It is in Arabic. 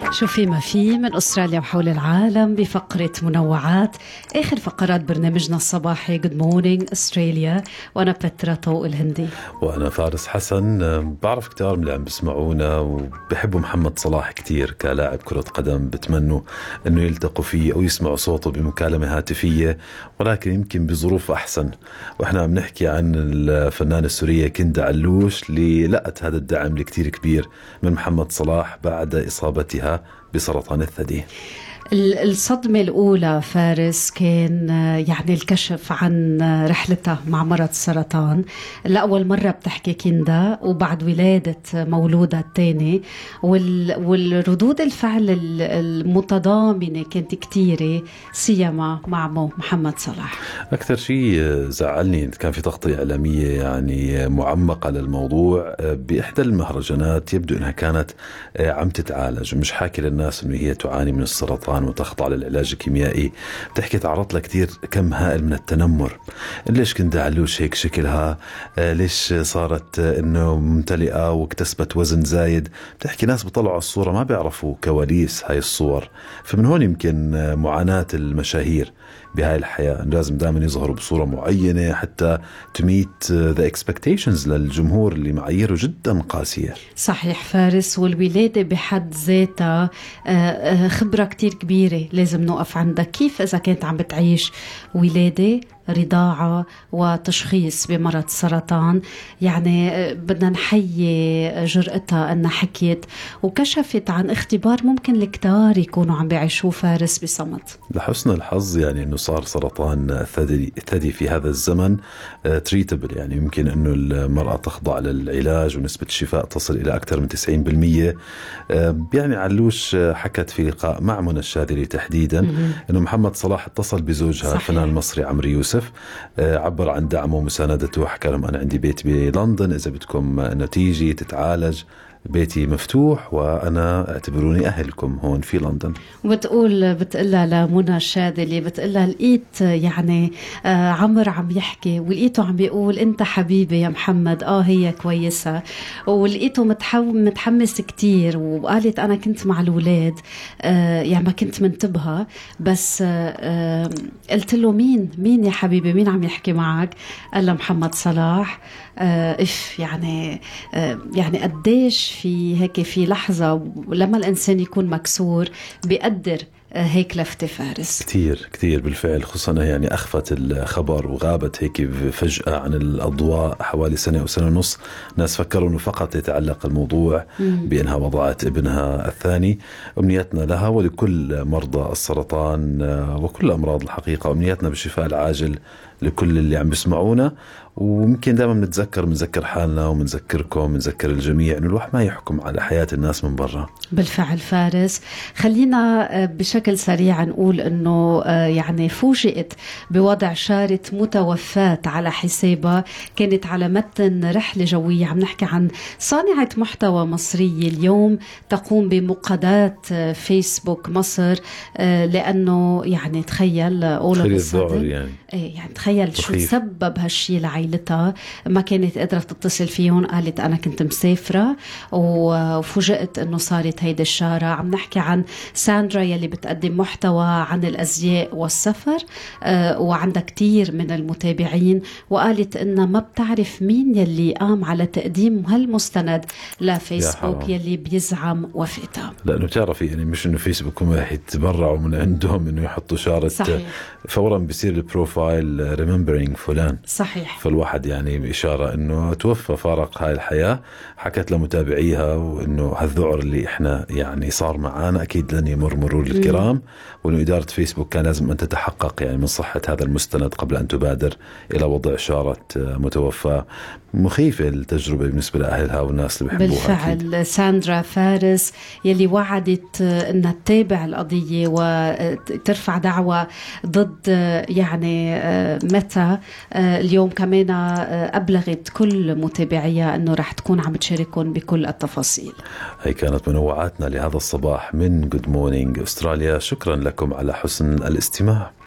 شو في ما في من أستراليا وحول العالم بفقرة منوعات، آخر فقرات برنامجنا الصباحي Good Morning Australia. وأنا بترا طوق الهندي وأنا فارس حسن. بعرف كتار من اللي عم بسمعونا وبحبوا محمد صلاح كتير كلاعب كرة قدم، بتمنوا أنه يلتقوا فيه أو يسمعوا صوته بمكالمة هاتفية، ولكن يمكن بظروف أحسن. وإحنا عم نحكي عن الفنانة السورية كندا علوش اللي لقت هذا الدعم الكتير كبير من محمد صلاح بعد إصابتها بسرطان الثدي. الصدمة الأولى فارس كان يعني الكشف عن رحلتها مع مرض السرطان. لأول مرة بتحكي كندا وبعد ولادة مولودها الثاني، والردود الفعل المتضامنة كانت كتيرة، سيما مع محمد صلاح. أكثر شيء زعلني كان في تغطية إعلامية يعني معمقة للموضوع بإحدى المهرجانات، يبدو أنها كانت عم تتعالج ومش حاكي للناس أنه هي تعاني من السرطان وتخضع للعلاج الكيميائي. بتحكي تعرض لها كتير كم هائل من التنمر. ليش كندا علوش هيك شكلها؟ ليش صارت انه ممتلئة واكتسبت وزن زايد؟ بتحكي ناس بيطلعوا الصورة ما بيعرفوا كواليس هاي الصور. فمن هون يمكن معاناة المشاهير بهاي الحياة، لازم دائما يظهروا بصورة معينة حتى تميت the expectations للجمهور اللي معاييره جدا قاسية. صحيح فارس، والولادة بحد ذاتها خبرة كتير كبيرة لازم نوقف عندها. كيف إذا كانت عم بتعيش ولادة، رضاعة وتشخيص بمرض السرطان؟ يعني بدنا نحيي جرأتها أنها حكيت وكشفت عن اختبار ممكن الكتار يكونوا عم بيعيشوه فارس بصمت. لحسن الحظ يعني أنه صار سرطان الثدي في هذا الزمن تريتبل، يعني يمكن أنه المرأة تخضع للعلاج ونسبة الشفاء تصل إلى أكثر من 90%. يعني علوش حكت في لقاء مع منى الشاذلي تحديدا أنه محمد صلاح اتصل بزوجها الفنان المصري عمرو يوسف، عبر عن دعمه ومساندته، وحكى لهم أنا عندي بيت بلندن، إذا بدكم أنه تيجي تتعالج بيتي مفتوح وأنا اعتبروني أهلكم هون في لندن. بتقلها لمنى الشاذلي، بتقلها لقيت يعني عمر عم يحكي ولقيته عم بيقول أنت حبيبي يا محمد، هي كويسة، ولقيته متحمس كتير. وقالت أنا كنت مع الولاد يعني ما كنت منتبهة، بس قلت له مين يا حبيبي، مين عم يحكي معك؟ قال له محمد صلاح. يعني قديش في هيك في لحظة لما الإنسان يكون مكسور بيقدر هيك لفتة فارس. كتير بالفعل، خصوصا يعني أخفت الخبر وغابت هيك فجأة عن الأضواء حوالي سنة أو سنة ونص. ناس فكروا أنه فقط يتعلق الموضوع بأنها وضعت ابنها الثاني. أمنيتنا لها ولكل مرضى السرطان وكل أمراض الحقيقة، أمنيتنا بالشفاء العاجل لكل اللي عم بيسمعونا. وممكن دائما بنتذكر حالنا ومنذكركم، منذكر الجميع إنه الواحد ما يحكم على حياة الناس من برا. بالفعل فارس، خلينا بشكل سريع نقول إنه يعني فوجئت بوضع شارة متوفاة على حسابها، كانت على متن رحلة جوية. عم نحكي عن صانعة محتوى مصرية اليوم تقوم بمقاضاة فيسبوك مصر، لأنه يعني تخيل يعني تخيل شو سبب هالشي لعائلتها. ما كانت قادرة تتصل فيهم، قالت أنا كنت مسافرة وفوجئت أنه صارت هيدا الشارة. عم نحكي عن ساندرا يلي بتقدم محتوى عن الأزياء والسفر، وعندها كتير من المتابعين، وقالت إنها ما بتعرف مين يلي قام على تقديم هالمستند لفيسبوك يلي بيزعم وفاتها. لأنه تعرفي يعني مش إنه فيسبوك هم يتبرعوا من عندهم إنه يحطوا شارة. صحيح. فورا بيصير البروفايل remembering فلان. صحيح. فالواحد يعني إشارة إنه توفى فارق هاي الحياة. حكت لمتابعيها وإنه هالذعر اللي إحنا يعني صار معانا أكيد لن يمر مرور الكرام، وإنه إدارة فيسبوك كان لازم أن تتحقق يعني من صحة هذا المستند قبل أن تبادر إلى وضع شارة متوفى. مخيفة التجربة بالنسبة لأهلها والناس اللي بيحبوها. بالفعل أكيد. ساندرا فارس يلي وعدت أنها تتابع القضية وترفع دعوة ضد يعني متى. اليوم كمان أبلغت كل متابعيها أنه رح تكون عم تشاركون بكل التفاصيل. هي كانت منوعاتنا لهذا الصباح من Good Morning Australia. شكرا لكم على حسن الاستماع.